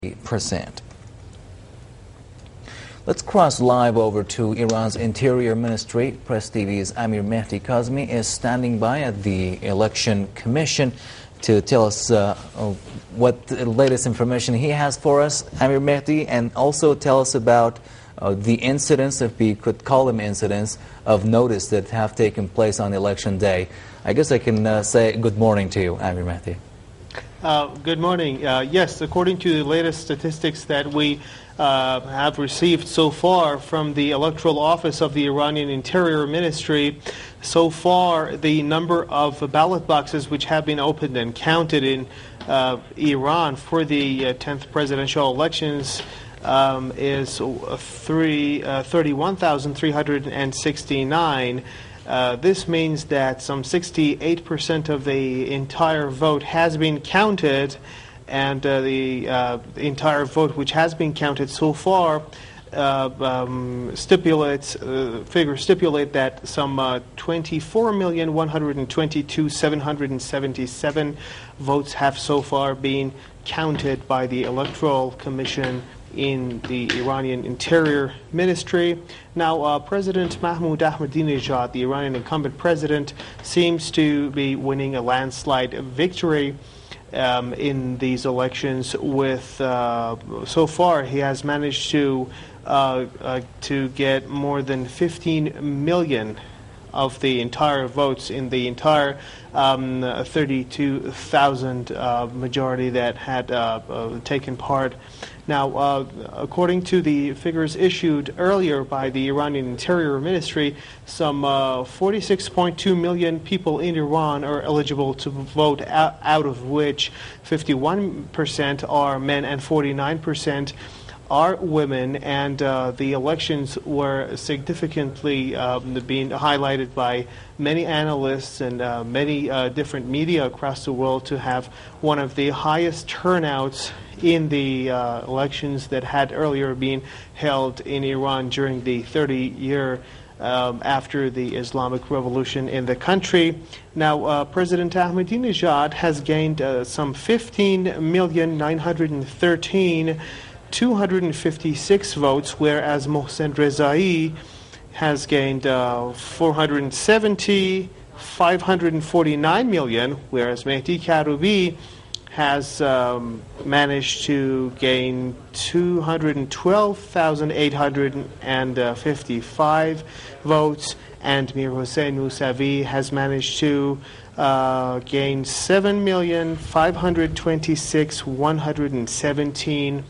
percent. Let's cross live over to Iran's Interior Ministry. Press TV's Amir Mehdi Kazmi is standing by at the Election Commission to tell us what the latest information he has for us, Amir Mehdi, and also tell us about the incidents, if we could call them incidents, of notice that have taken place on election day. I guess I can say good morning to you, Amir Mehdi. Good morning. Yes, according to the latest statistics that we have received so far from the Electoral Office of the Iranian Interior Ministry, so far the number of ballot boxes which have been opened and counted in Iran for the 10th presidential elections is 31,369. This means that some 68% of the entire vote has been counted, and the entire vote which has been counted so far figures stipulate that some 24,122,777 votes have so far been counted by the Electoral Commission in the Iranian Interior Ministry. Now, President Mahmoud Ahmadinejad, the Iranian incumbent president, seems to be winning a landslide victory in these elections. With so far, he has managed to get more than 15 million of the entire votes in the entire 32,000 majority that had taken part. Now, according to the figures issued earlier by the Iranian Interior Ministry, some 46.2 million people in Iran are eligible to vote, out of which 51% are men and 49% are women, and the elections were significantly being highlighted by many analysts and many different media across the world to have one of the highest turnouts in the elections that had earlier been held in Iran during the 30-year after the Islamic Revolution in the country. Now, President Ahmadinejad has gained some 15,913,256 votes, whereas Mohsen Rezai has gained 470,549 million, whereas Mehdi Karoubi has managed to gain 212,855 votes, and Mir Hossein Mousavi has managed to gain 7,526,117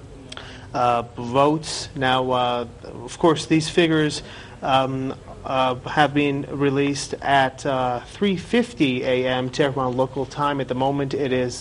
votes. Now, of course, these figures have been released at 3:50 a.m. Tehran local time. At the moment, it is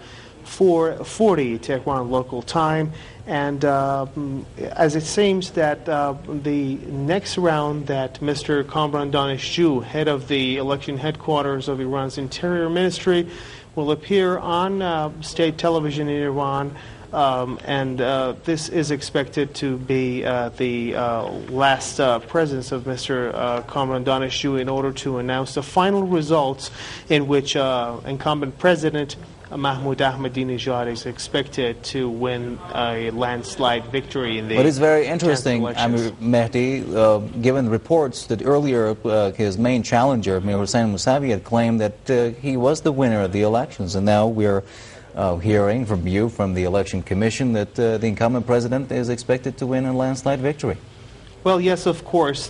4:40 Tehran local time, and as it seems that the next round that Mr. Kamran Daneshju, head of the election headquarters of Iran's Interior Ministry, will appear on state television in Iran. This is expected to be the last presence of Mr. Kamran Daneshju in order to announce the final results, in which incumbent President Mahmoud Ahmadinejad is expected to win a landslide victory in the. But it's very interesting, Amir Mehdi, given reports that earlier his main challenger, Mir Hossein Mousavi, had claimed that he was the winner of the elections, and now we're hearing from you, from the Election Commission, that the incumbent president is expected to win a landslide victory. Well, yes, of course.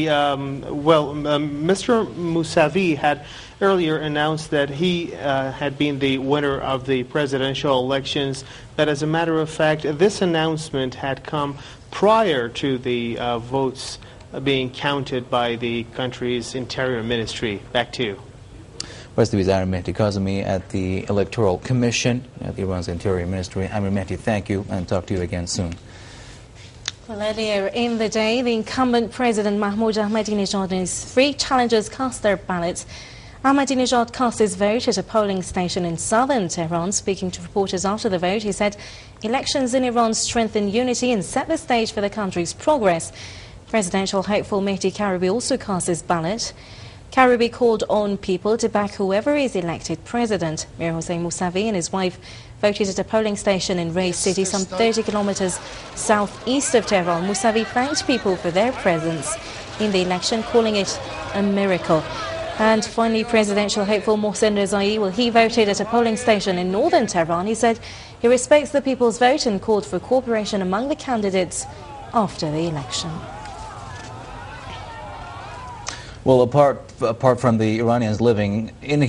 Mr. Mousavi had earlier announced that he had been the winner of the presidential elections, but as a matter of fact, this announcement had come prior to the votes being counted by the country's Interior Ministry. Back to you. Press TV's Amir Mehdi Kazmi at the Electoral Commission at Iran's Interior Ministry. Amir Mehdi, thank you, and talk to you again soon. Well, earlier in the day, the incumbent President Mahmoud Ahmadinejad and his three challengers cast their ballots. Ahmadinejad cast his vote at a polling station in southern Tehran. Speaking to reporters after the vote, he said elections in Iran strengthen unity and set the stage for the country's progress. Presidential hopeful Mehdi Karoubi also cast his ballot. Karoubi called on people to back whoever is elected president. Mir Hossein Mousavi and his wife voted at a polling station in Ray City, some 30 kilometers southeast of Tehran. Mousavi thanked people for their presence in the election, calling it a miracle. And finally, presidential hopeful Mohsen Rezai, well, he voted at a polling station in northern Tehran. He said he respects the people's vote and called for cooperation among the candidates after the election. Well, apart from the Iranians living in